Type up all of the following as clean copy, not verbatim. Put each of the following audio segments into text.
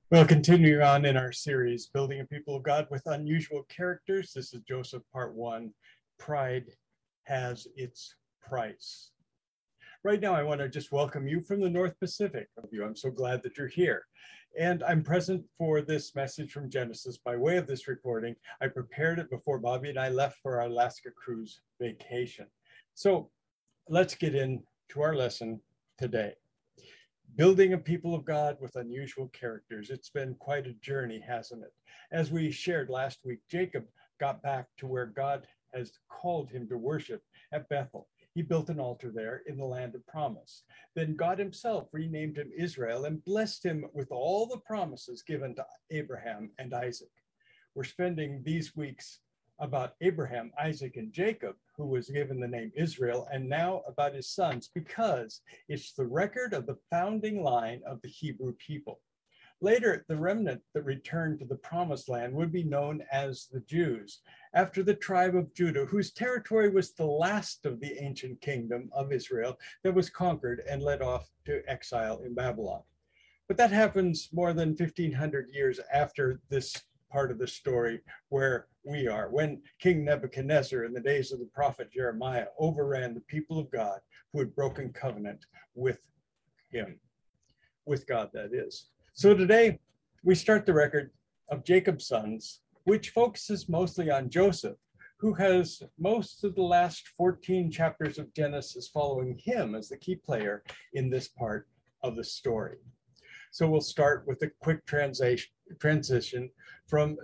Well, continuing on in our series, Building a People of God with Unusual Characters. This is Joseph, part one. Pride has its price. Right now, I want to just welcome you from the North Pacific. I'm so glad that you're here. And I'm present for this message from Genesis by way of this recording. I prepared it before Bobby and I left for our Alaska cruise vacation. So let's get into our lesson today. Building a people of God with unusual characters. It's been quite a journey, hasn't it? As we shared last week, Jacob got back to where God has called him to worship at Bethel. He built an altar there in the land of promise. Then God himself renamed him Israel and blessed him with all the promises given to Abraham and Isaac. We're spending these weeks about Abraham, Isaac, and Jacob, who was given the name Israel, and now about his sons, because it's the record of the founding line of the Hebrew people. Later, the remnant that returned to the promised land would be known as the Jews, after the tribe of Judah, whose territory was the last of the ancient kingdom of Israel that was conquered and led off to exile in Babylon. But that happens more than 1,500 years after this part of the story where we are, when King Nebuchadnezzar, in the days of the prophet Jeremiah, overran the people of God who had broken covenant with him, with God, that is. So today we start the record of Jacob's sons, which focuses mostly on Joseph, who has most of the last 14 chapters of Genesis following him as the key player in this part of the story. So we'll start with a quick transition from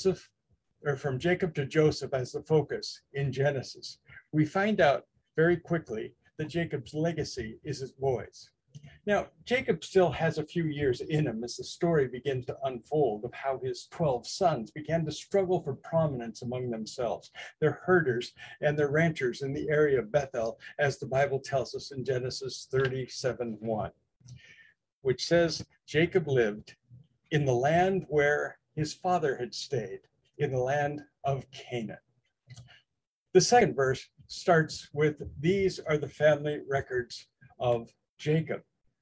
Jacob to Joseph as the focus in Genesis. We find out very quickly that Jacob's legacy is his boys. Now, Jacob still has a few years in him as the story begins to unfold of how his 12 sons began to struggle for prominence among themselves. They're herders and they're ranchers in the area of Bethel, as the Bible tells us in Genesis 37:1. Which says Jacob lived in the land where his father had stayed, in the land of Canaan. The second verse starts with, these are the family records of Jacob.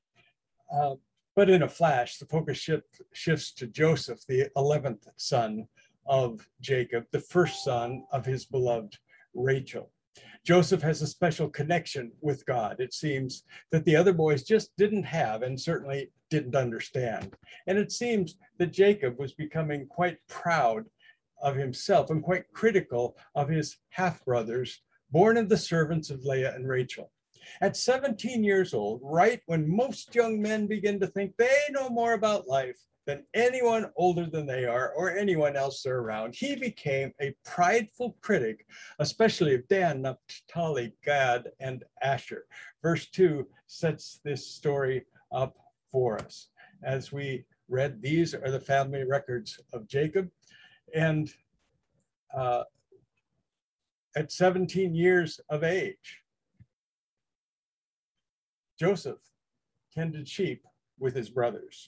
But in a flash, the focus shifts to Joseph, the 11th son of Jacob, the first son of his beloved Rachel. Joseph has a special connection with God, it seems, that the other boys just didn't have and certainly didn't understand. And it seems that Jacob was becoming quite proud of himself and quite critical of his half-brothers, born of the servants of Leah and Rachel. At 17 years old, right when most young men begin to think they know more about life than anyone older than they are or anyone else they're around, he became a prideful critic, especially of Dan, Naphtali, Gad, and Asher. Verse 2 sets this story up for us. As we read, these are the family records of Jacob. And at 17 years of age, Joseph tended sheep with his brothers.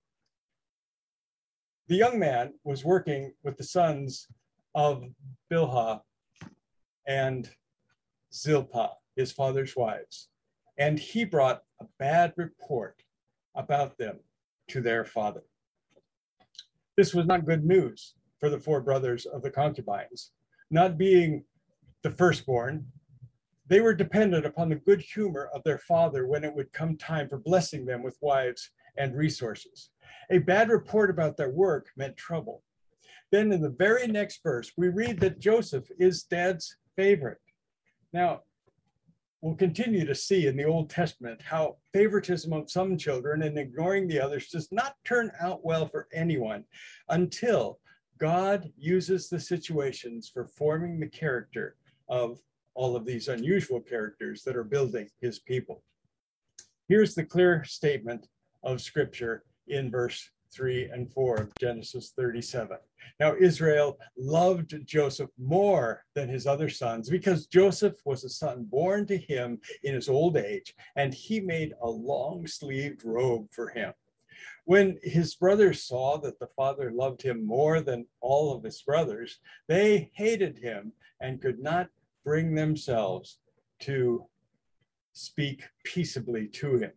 The young man was working with the sons of Bilhah and Zilpah, his father's wives, and he brought a bad report about them to their father. This was not good news for the four brothers of the concubines. Not being the firstborn, they were dependent upon the good humor of their father when it would come time for blessing them with wives and resources. A bad report about their work meant trouble. Then in the very next verse, we read that Joseph is Dad's favorite. Now, we'll continue to see in the Old Testament how favoritism of some children and ignoring the others does not turn out well for anyone until God uses the situations for forming the character of all of these unusual characters that are building his people. Here's the clear statement of Scripture in verse 3 and 4 of Genesis 37. Now, Israel loved Joseph more than his other sons because Joseph was a son born to him in his old age, and he made a long-sleeved robe for him. When his brothers saw that the father loved him more than all of his brothers, they hated him and could not bring themselves to speak peaceably to him.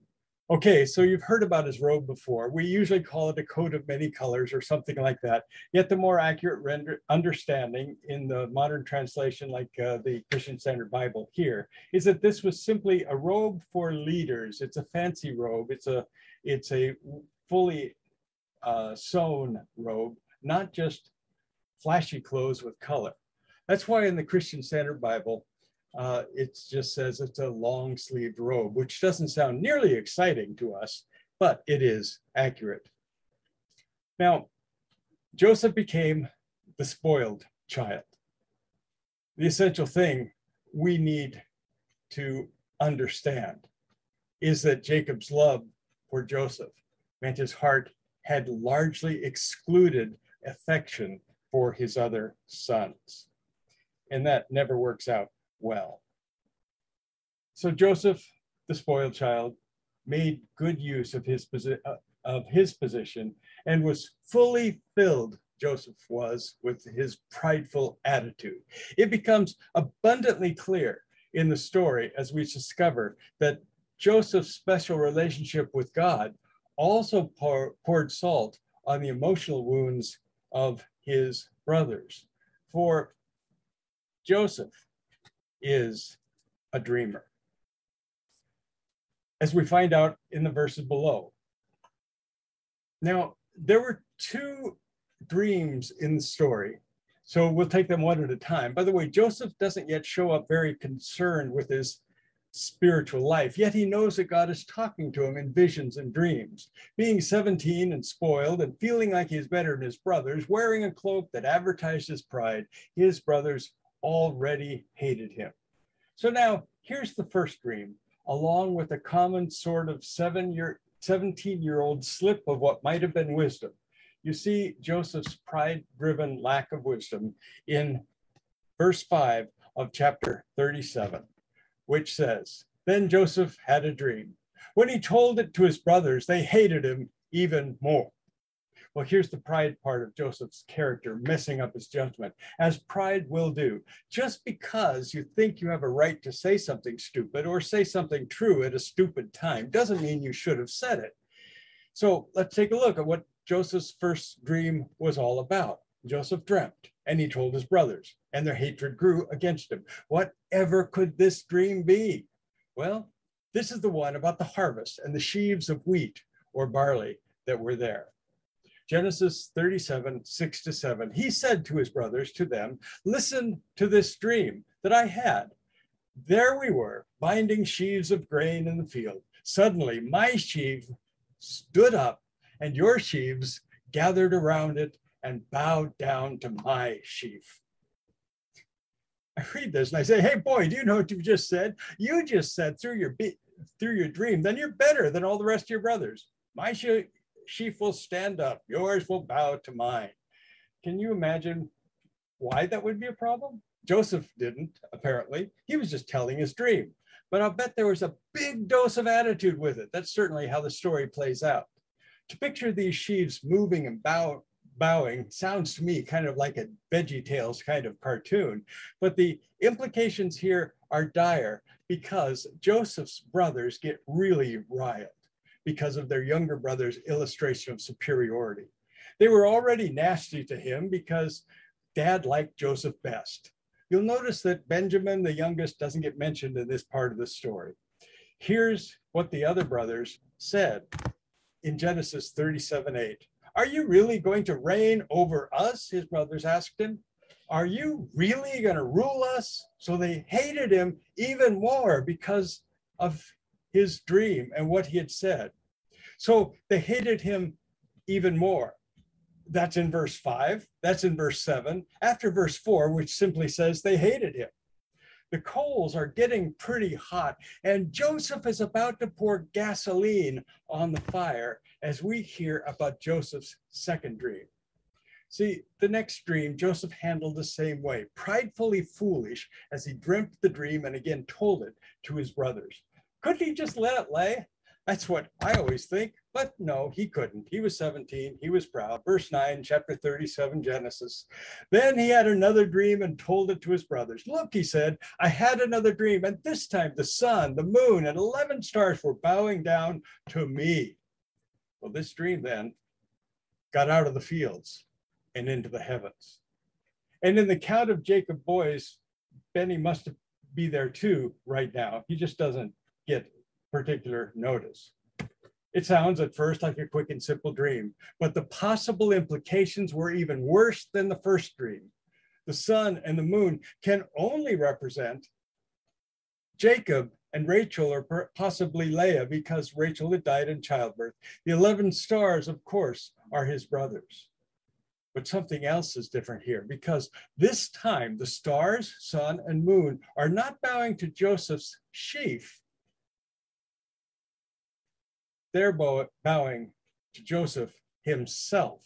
Okay, so you've heard about his robe before. We usually call it a coat of many colors or something like that. Yet the more accurate understanding in the modern translation, like the Christian Standard Bible here, is that this was simply a robe for leaders. It's a fancy robe. It's a fully sewn robe, not just flashy clothes with color. That's why in the Christian Standard Bible, it just says it's a long sleeved robe, which doesn't sound nearly exciting to us, but it is accurate. Now, Joseph became the spoiled child. The essential thing we need to understand is that Jacob's love for Joseph meant his heart had largely excluded affection for his other sons. And that never works out well. So Joseph, the spoiled child, made good use of his position and was fully filled, Joseph was, with his prideful attitude. It becomes abundantly clear in the story as we discover that Joseph's special relationship with God also poured salt on the emotional wounds of his brothers. For Joseph is a dreamer, as we find out in the verses below. Now, there were two dreams in the story, so we'll take them one at a time. By the way, Joseph doesn't yet show up very concerned with his spiritual life, yet he knows that God is talking to him in visions and dreams. Being 17 and spoiled and feeling like he's better than his brothers, wearing a cloak that advertised his pride, his brothers already hated him. So now here's the first dream, along with a common sort of 17-year-old slip of what might have been wisdom. You see Joseph's pride-driven lack of wisdom in verse 5 of chapter 37, which says, "Then Joseph had a dream. When he told it to his brothers, they hated him even more." Well, here's the pride part of Joseph's character messing up his judgment, as pride will do. Just because you think you have a right to say something stupid or say something true at a stupid time doesn't mean you should have said it. So let's take a look at what Joseph's first dream was all about. Joseph dreamt, and he told his brothers, and their hatred grew against him. Whatever could this dream be? Well, this is the one about the harvest and the sheaves of wheat or barley that were there. Genesis 37, 6-7. He said to his brothers, to them, "Listen to this dream that I had. There we were, binding sheaves of grain in the field. Suddenly my sheaf stood up, and your sheaves gathered around it and bowed down to my sheaf." I read this and I say, hey, boy, do you know what you just said? You just said through your dream, then you're better than all the rest of your brothers. My sheaf will stand up, yours will bow to mine. Can you imagine why that would be a problem? Joseph didn't, apparently. He was just telling his dream. But I'll bet there was a big dose of attitude with it. That's certainly how the story plays out. To picture these sheaves moving and bowing sounds to me kind of like a VeggieTales kind of cartoon. But the implications here are dire because Joseph's brothers get really riled because of their younger brother's illustration of superiority. They were already nasty to him because Dad liked Joseph best. You'll notice that Benjamin, the youngest, doesn't get mentioned in this part of the story. Here's what the other brothers said in Genesis 37:8. "Are you really going to reign over us?" his brothers asked him. "Are you really going to rule us?" So they hated him even more because of his dream and what he had said. So they hated him even more. That's in verse 5. That's in verse 7. After verse 4, which simply says they hated him. The coals are getting pretty hot, and Joseph is about to pour gasoline on the fire as we hear about Joseph's second dream. See, the next dream, Joseph handled the same way, pridefully foolish as he dreamt the dream and again told it to his brothers. Couldn't he just let it lay? That's what I always think, but no, he couldn't. He was 17, he was proud. Verse 9, chapter 37, Genesis. Then he had another dream and told it to his brothers. Look, he said, I had another dream, and this time the sun, the moon, and 11 stars were bowing down to me. Well, this dream then got out of the fields and into the heavens. And in the count of Jacob boys, Benny must be there too right now. He just doesn't get particular notice. It sounds at first like a quick and simple dream, but the possible implications were even worse than the first dream. The sun and the moon can only represent Jacob and Rachel, or possibly Leah, because Rachel had died in childbirth. The 11 stars, of course, are his brothers. But something else is different here, because this time the stars, sun, and moon are not bowing to Joseph's sheaf. They're bowing to Joseph himself,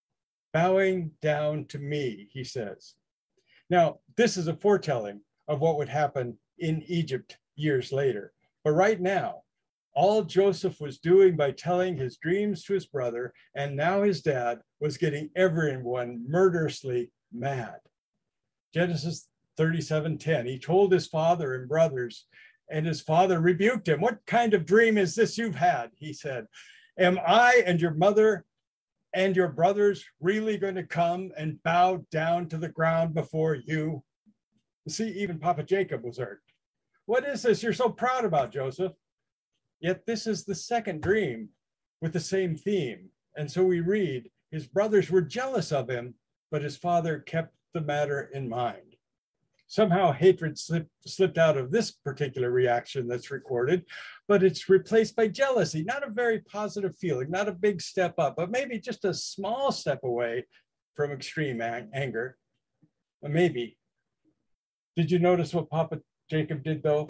bowing down to me, he says. Now, this is a foretelling of what would happen in Egypt years later. But right now, all Joseph was doing by telling his dreams to his brother, and now his dad, was getting everyone murderously mad. Genesis 37:10, he told his father and brothers, and his father rebuked him. What kind of dream is this you've had? He said, am I and your mother and your brothers really going to come and bow down to the ground before you? See, even Papa Jacob was hurt. What is this you're so proud about, Joseph? Yet this is the second dream with the same theme. And so we read, his brothers were jealous of him, but his father kept the matter in mind. Somehow hatred slipped out of this particular reaction that's recorded, but it's replaced by jealousy, not a very positive feeling, not a big step up, but maybe just a small step away from extreme anger. Maybe. Did you notice what Papa Jacob did though?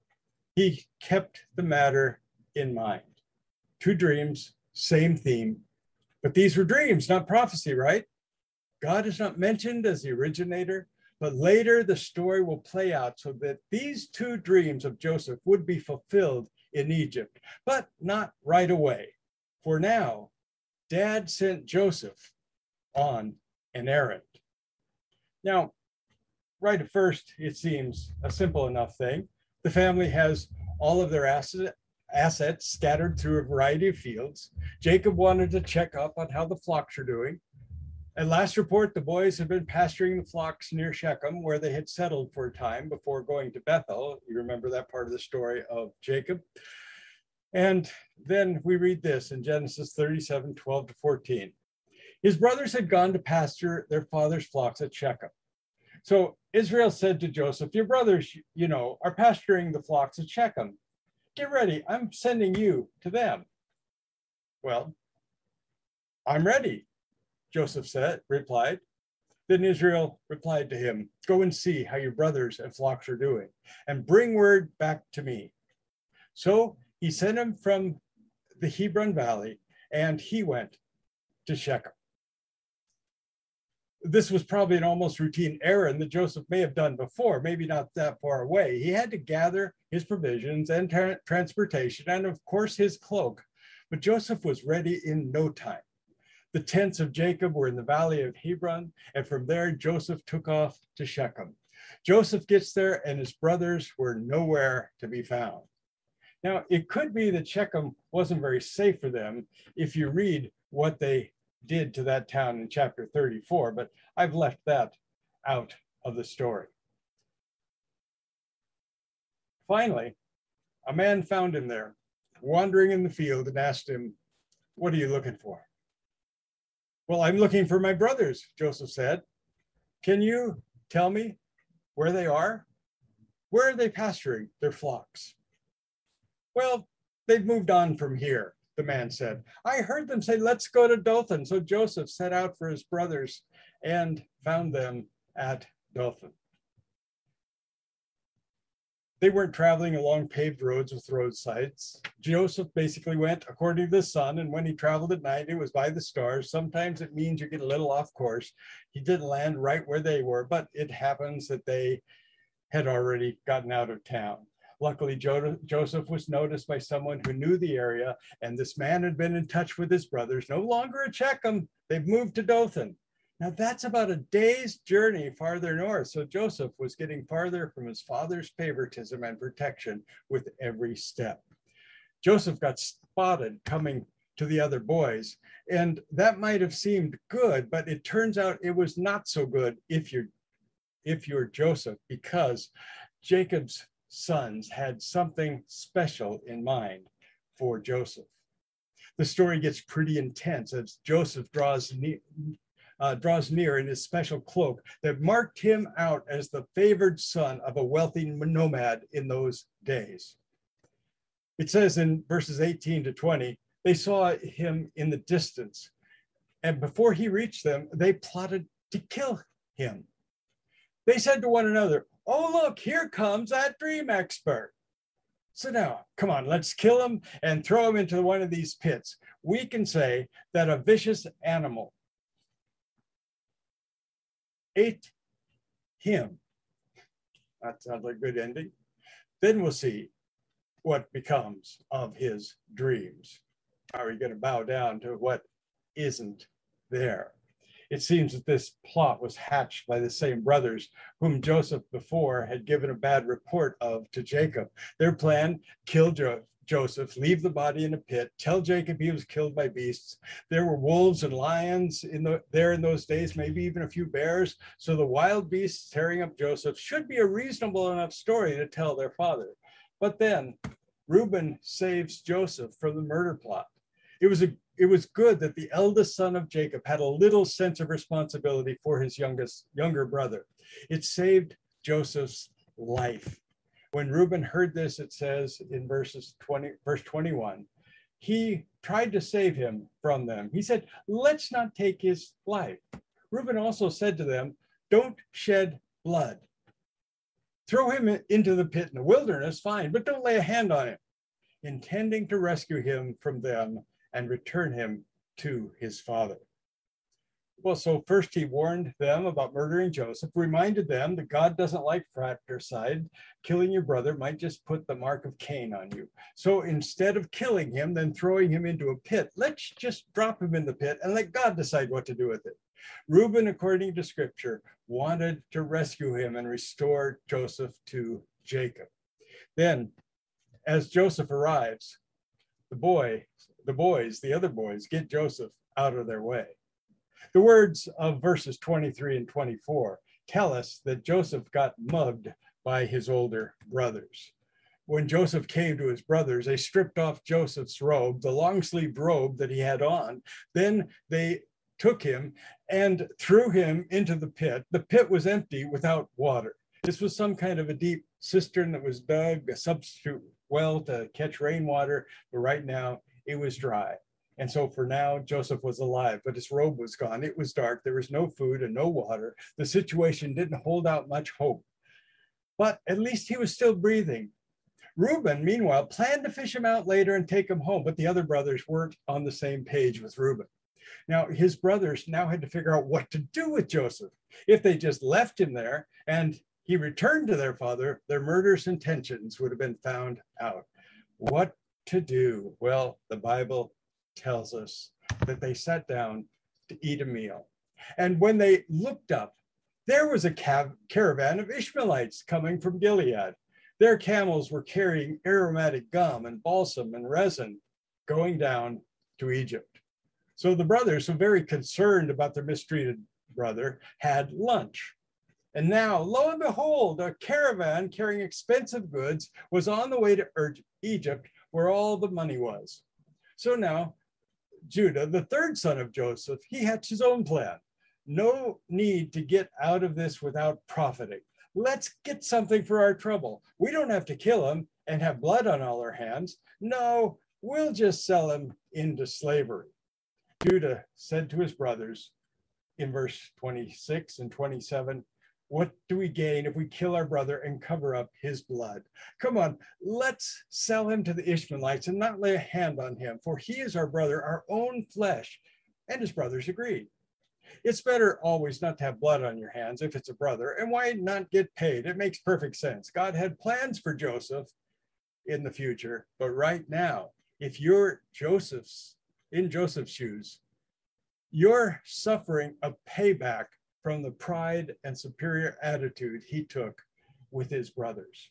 He kept the matter in mind. Two dreams, same theme, but these were dreams, not prophecy, right? God is not mentioned as the originator, but later the story will play out so that these two dreams of Joseph would be fulfilled in Egypt, but not right away. For now, Dad sent Joseph on an errand. Now, right at first, it seems a simple enough thing. The family has all of their assets scattered through a variety of fields. Jacob wanted to check up on how the flocks are doing. At last report, the boys had been pasturing the flocks near Shechem, where they had settled for a time before going to Bethel. You remember that part of the story of Jacob. And then we read this in Genesis 37:12-14. His brothers had gone to pasture their father's flocks at Shechem. So Israel said to Joseph, your brothers, are pasturing the flocks at Shechem. Get ready, I'm sending you to them. Well, I'm ready, Joseph replied. Then Israel replied to him, go and see how your brothers and flocks are doing, and bring word back to me. So he sent him from the Hebron Valley, and he went to Shechem. This was probably an almost routine errand that Joseph may have done before, maybe not that far away. He had to gather his provisions and transportation, and of course his cloak. But Joseph was ready in no time. The tents of Jacob were in the valley of Hebron, and from there Joseph took off to Shechem. Joseph gets there, and his brothers were nowhere to be found. Now, it could be that Shechem wasn't very safe for them if you read what they did to that town in chapter 34, but I've left that out of the story. Finally, a man found him there, wandering in the field, and asked him, what are you looking for? Well, I'm looking for my brothers, Joseph said. Can you tell me where they are? Where are they pasturing their flocks? Well, they've moved on from here, the man said. I heard them say, let's go to Dothan. So Joseph set out for his brothers and found them at Dothan. They weren't traveling along paved roads with roadsides. Joseph basically went according to the sun, and when he traveled at night, it was by the stars. Sometimes it means you get a little off course. He didn't land right where they were, but it happens that they had already gotten out of town. Luckily, Joseph was noticed by someone who knew the area, and this man had been in touch with his brothers. No longer at Shechem, they've moved to Dothan. Now that's about a day's journey farther north. So Joseph was getting farther from his father's favoritism and protection with every step. Joseph got spotted coming to the other boys, and that might have seemed good, but it turns out it was not so good if you're Joseph, because Jacob's sons had something special in mind for Joseph. The story gets pretty intense as Joseph draws near in his special cloak that marked him out as the favored son of a wealthy nomad in those days. It says in verses 18 to 20, they saw him in the distance, and before he reached them, they plotted to kill him. They said to one another, "Oh, look, here comes that dream expert. So now, come on, let's kill him and throw him into one of these pits. We can say that a vicious animal ate him." That sounds like a good ending. Then we'll see what becomes of his dreams. Are we going to bow down to what isn't there? It seems that this plot was hatched by the same brothers whom Joseph before had given a bad report of to Jacob. Their plan: kill Joseph, leave the body in a pit, tell Jacob he was killed by beasts. There were wolves and lions there in those days, maybe even a few bears. So the wild beasts tearing up Joseph should be a reasonable enough story to tell their father. But then Reuben saves Joseph from the murder plot. It was good that the eldest son of Jacob had a little sense of responsibility for his younger brother. It saved Joseph's life. When Reuben heard this, it says in verse 21, he tried to save him from them. He said, "Let's not take his life." Reuben also said to them, "Don't shed blood. Throw him into the pit in the wilderness, fine, but don't lay a hand on him," intending to rescue him from them and return him to his father. Well, so first he warned them about murdering Joseph, reminded them that God doesn't like fratricide. Killing your brother might just put the mark of Cain on you. So instead of killing him, then throwing him into a pit, let's just drop him in the pit and let God decide what to do with it. Reuben, according to scripture, wanted to rescue him and restore Joseph to Jacob. Then, as Joseph arrives, the other boys, get Joseph out of their way. The words of verses 23 and 24 tell us that Joseph got mugged by his older brothers. When Joseph came to his brothers, they stripped off Joseph's robe, the long-sleeved robe that he had on. Then they took him and threw him into the pit. The pit was empty without water. This was some kind of a deep cistern that was dug, a substitute well to catch rainwater, but right now it was dry. And so for now, Joseph was alive, but his robe was gone. It was dark. There was no food and no water. The situation didn't hold out much hope, but at least he was still breathing. Reuben, meanwhile, planned to fish him out later and take him home, but the other brothers weren't on the same page with Reuben. Now, his brothers now had to figure out what to do with Joseph. If they just left him there and he returned to their father, their murderous intentions would have been found out. What to do? Well, the Bible tells us that they sat down to eat a meal. And when they looked up, there was a caravan of Ishmaelites coming from Gilead. Their camels were carrying aromatic gum and balsam and resin going down to Egypt. So the brothers, so very concerned about their mistreated brother, had lunch. And now, lo and behold, a caravan carrying expensive goods was on the way to Egypt, where all the money was. So now, Judah, the third son of Joseph, he hatched his own plan. No need to get out of this without profiting. Let's get something for our trouble. We don't have to kill him and have blood on all our hands. No, we'll just sell him into slavery. Judah said to his brothers in verse 26 and 27, "What do we gain if we kill our brother and cover up his blood? Come on, let's sell him to the Ishmaelites and not lay a hand on him, for he is our brother, our own flesh." And his brothers agreed. It's better always not to have blood on your hands if it's a brother, and why not get paid? It makes perfect sense. God had plans for Joseph, in the future, but right now, if you're in Joseph's shoes, you're suffering a payback from the pride and superior attitude he took with his brothers.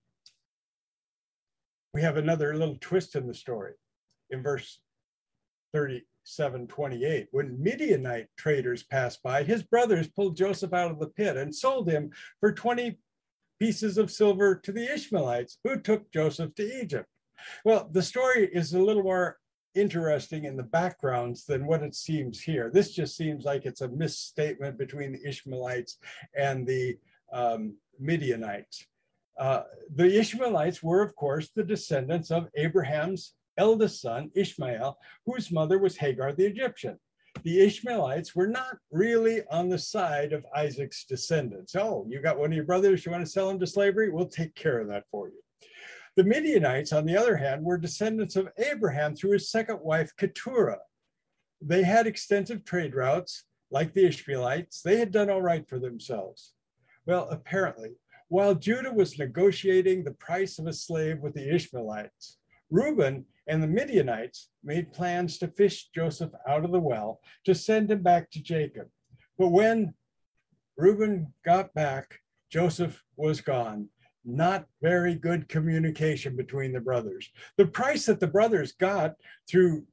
We have another little twist in the story. In verse 37:28, when Midianite traders passed by, his brothers pulled Joseph out of the pit and sold him for 20 pieces of silver to the Ishmaelites, who took Joseph to Egypt. Well, the story is a little more interesting in the backgrounds than what it seems here. This just seems like it's a misstatement between the Ishmaelites and the Midianites. The Ishmaelites were, of course, the descendants of Abraham's eldest son, Ishmael, whose mother was Hagar the Egyptian. The Ishmaelites were not really on the side of Isaac's descendants. Oh, you got one of your brothers, you want to sell him to slavery? We'll take care of that for you. The Midianites, on the other hand, were descendants of Abraham through his second wife, Keturah. They had extensive trade routes, like the Ishmaelites. They had done all right for themselves. Well, apparently, while Judah was negotiating the price of a slave with the Ishmaelites, Reuben and the Midianites made plans to fish Joseph out of the well to send him back to Jacob. But when Reuben got back, Joseph was gone. Not very good communication between the brothers. The price that the brothers got through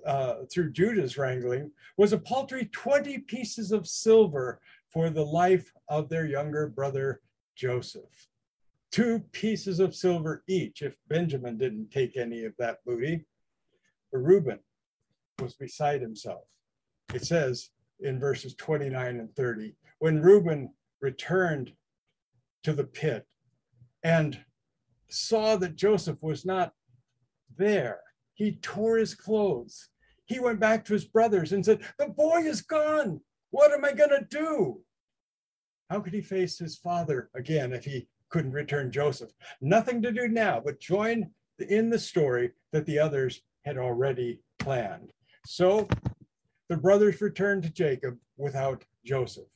Judah's wrangling was a paltry 20 pieces of silver for the life of their younger brother, Joseph. 2 pieces of silver each if Benjamin didn't take any of that booty. But Reuben was beside himself. It says in verses 29 and 30, when Reuben returned to the pit and saw that Joseph was not there, he tore his clothes. He went back to his brothers and said, "The boy is gone. What am I going to do?" How could he face his father again if he couldn't return Joseph? Nothing to do now but join in the story that the others had already planned. So the brothers returned to Jacob without Joseph.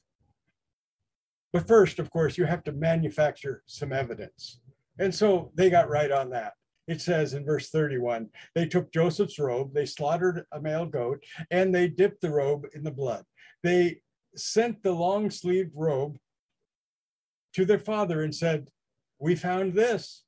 But first, of course, you have to manufacture some evidence. And so they got right on that. It says in verse 31, they took Joseph's robe, they slaughtered a male goat, and they dipped the robe in the blood. They sent the long-sleeved robe to their father and said, "We found this.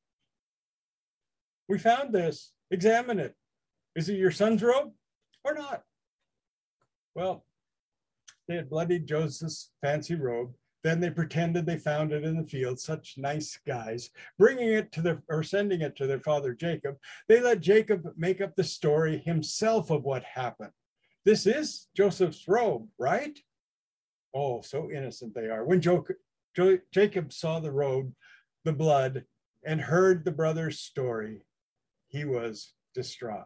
We found this. Examine it. Is it your son's robe or not?" Well, they had bloodied Joseph's fancy robe. Then they pretended they found it in the field. Such nice guys. Sending it to their father Jacob. They let Jacob make up the story himself of what happened. This is Joseph's robe, right? Oh, so innocent they are. When Jacob saw the robe, the blood, and heard the brother's story, he was distraught.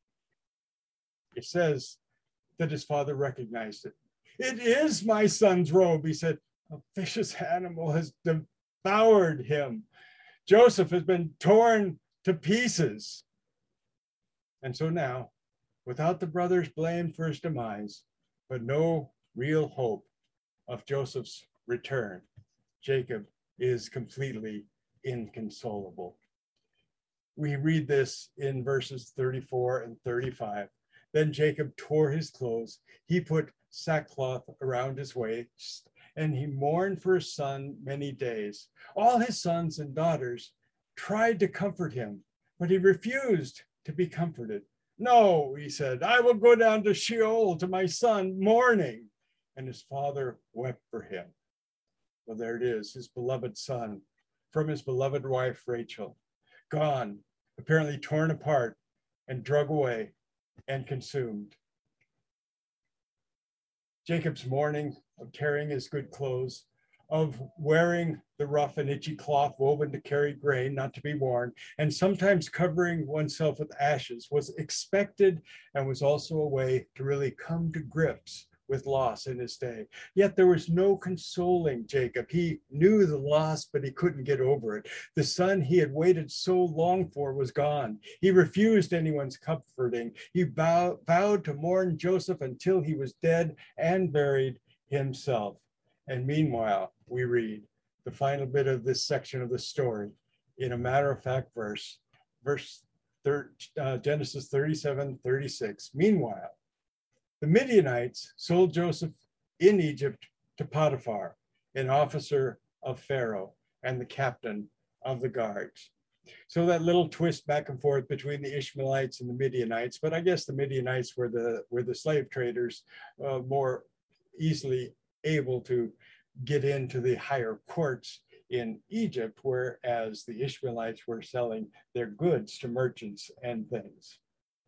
It says that his father recognized it. "It is my son's robe," he said. "A vicious animal has devoured him. Joseph has been torn to pieces." And so now, without the brothers blamed for his demise, but no real hope of Joseph's return, Jacob is completely inconsolable. We read this in verses 34 and 35. Then Jacob tore his clothes. He put sackcloth around his waist, and he mourned for his son many days. All his sons and daughters tried to comfort him, but he refused to be comforted. "No," he said, "I will go down to Sheol to my son mourning." And his father wept for him. Well, there it is, his beloved son from his beloved wife, Rachel, gone, apparently torn apart and drug away and consumed. Jacob's mourning of carrying his good clothes, of wearing the rough and itchy cloth woven to carry grain, not to be worn, and sometimes covering oneself with ashes was expected and was also a way to really come to grips with loss in his day. Yet there was no consoling Jacob. He knew the loss, but he couldn't get over it. The son he had waited so long for was gone. He refused anyone's comforting. He vowed to mourn Joseph until he was dead and buried himself. And meanwhile, we read the final bit of this section of the story in a matter-of-fact verse. Genesis 37:36. Meanwhile, the Midianites sold Joseph in Egypt to Potiphar, an officer of Pharaoh and the captain of the guards. So that little twist back and forth between the Ishmaelites and the Midianites, but I guess the Midianites were the slave traders, more easily able to get into the higher courts in Egypt, whereas the Ishmaelites were selling their goods to merchants and things.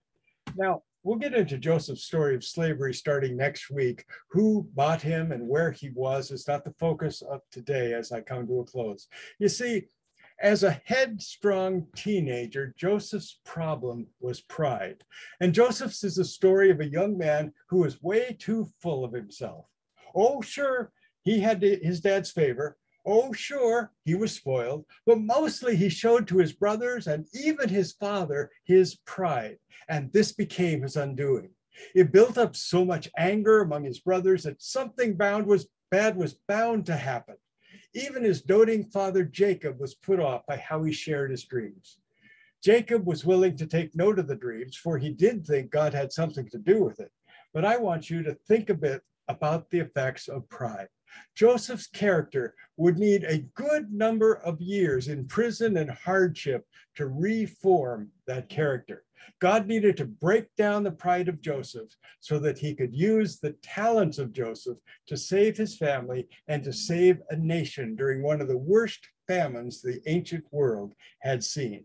Now, we'll get into Joseph's story of slavery starting next week. Who bought him and where he was is not the focus of today as I come to a close. You see, as a headstrong teenager, Joseph's problem was pride. And Joseph's is a story of a young man who was way too full of himself. Oh, sure, he had his dad's favor. Oh, sure, he was spoiled, but mostly he showed to his brothers and even his father his pride, and this became his undoing. It built up so much anger among his brothers that something bad was bound to happen. Even his doting father Jacob was put off by how he shared his dreams. Jacob was willing to take note of the dreams, for he did think God had something to do with it. But I want you to think a bit about the effects of pride. Joseph's character would need a good number of years in prison and hardship to reform that character. God needed to break down the pride of Joseph so that he could use the talents of Joseph to save his family and to save a nation during one of the worst famines the ancient world had seen.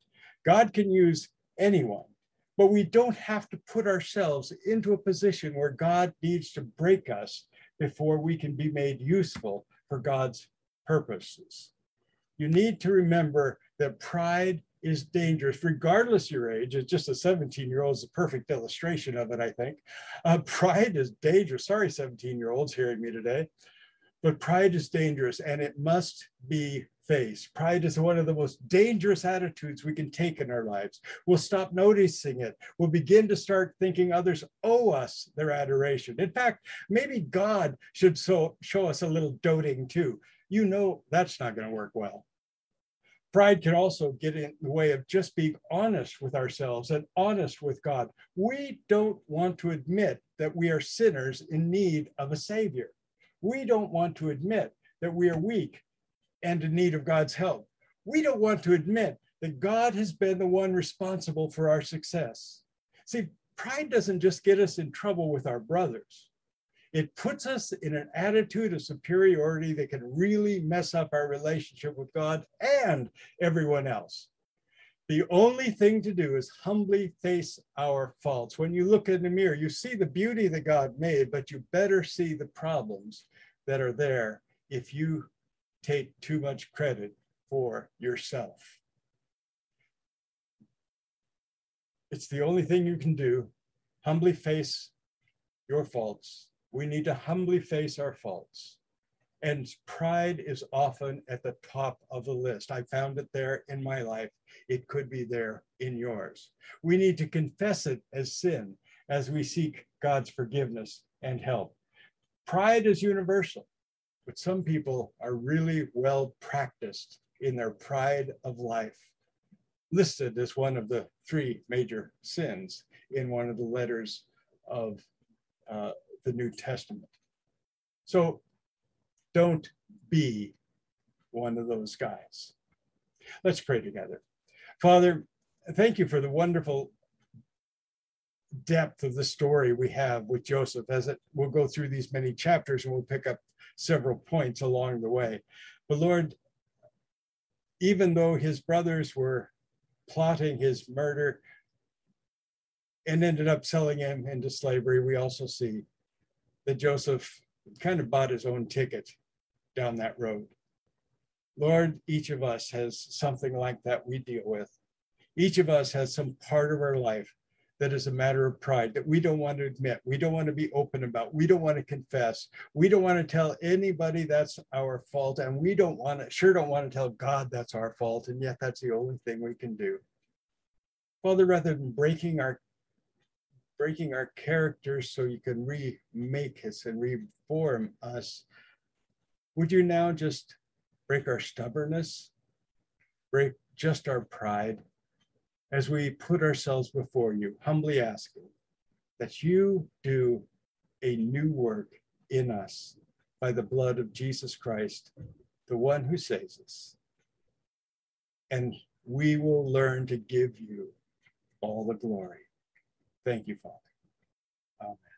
God can use anyone, but we don't have to put ourselves into a position where God needs to break us before we can be made useful for God's purposes. You need to remember that pride is dangerous, regardless of your age. It's just a 17-year-old is a perfect illustration of it, I think. Pride is dangerous. Sorry, 17-year-olds hearing me today. But pride is dangerous and it must be faced. Pride is one of the most dangerous attitudes we can take in our lives. We'll stop noticing it. We'll begin to start thinking others owe us their adoration. In fact, maybe God should show us a little doting too. You know that's not going to work well. Pride can also get in the way of just being honest with ourselves and honest with God. We don't want to admit that we are sinners in need of a savior. We don't want to admit that we are weak and in need of God's help. We don't want to admit that God has been the one responsible for our success. See, pride doesn't just get us in trouble with our brothers. It puts us in an attitude of superiority that can really mess up our relationship with God and everyone else. The only thing to do is humbly face our faults. When you look in the mirror, you see the beauty that God made, but you better see the problems that are there if you take too much credit for yourself. It's the only thing you can do. Humbly face your faults. We need to humbly face our faults. And pride is often at the top of the list. I found it there in my life. It could be there in yours. We need to confess it as sin as we seek God's forgiveness and help. Pride is universal, but some people are really well practiced in their pride of life, listed as one of the 3 major sins in one of the letters of the New Testament. So don't be one of those guys. Let's pray together. Father, thank you for the wonderful depth of the story we have with Joseph as we'll go through these many chapters and we'll pick up several points along the way. But Lord, even though his brothers were plotting his murder and ended up selling him into slavery, we also see that Joseph kind of bought his own ticket down that road. Lord, each of us has something like that we deal with. Each of us has some part of our life that is a matter of pride that we don't want to admit. We don't want to be open about. We don't want to confess. We don't want to tell anybody that's our fault. And we don't want to tell God that's our fault. And yet that's the only thing we can do. Father, rather than breaking our characters so you can remake us and reform us, would you now just break our stubbornness, break just our pride, as we put ourselves before you, humbly asking that you do a new work in us by the blood of Jesus Christ, the one who saves us. And we will learn to give you all the glory. Thank you, Father. Amen.